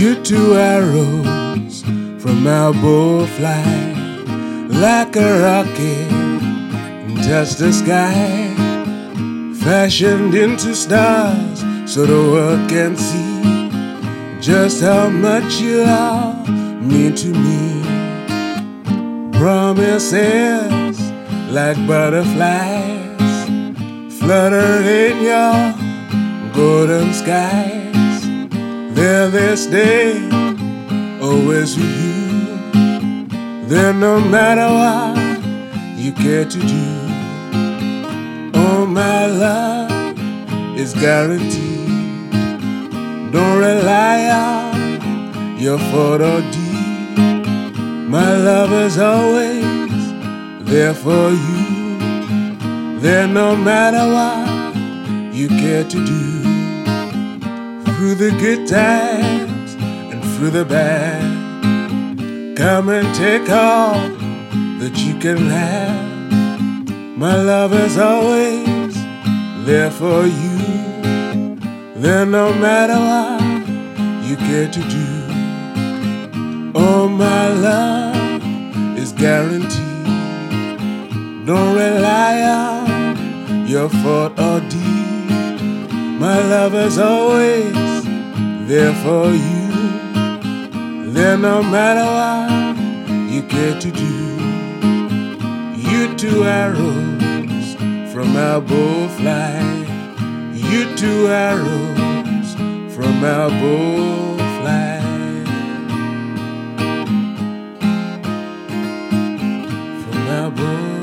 You two arrows from our bow fly like a rocket and touch the sky, fashioned into stars so the world can see just how much you are mean to me. Promises like butterflies flutter in your golden skies. They're this day, always with you. They're no matter what you care to do. Oh, my love is guaranteed. Don't rely on your thought or deed. My love is always there for you. There no matter what you care to do. Through the good times and through the bad, come and take all that you can have. My love is always there for you. There no matter what you care to do. Oh, my love is guaranteed. Don't rely on your thought or deed. My love is always there for you. There no matter what you care to do. You two arrows from our bow fly. You two arrows from our bow fly. From our bow